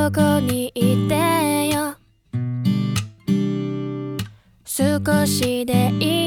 そこにいてよ。少しでいい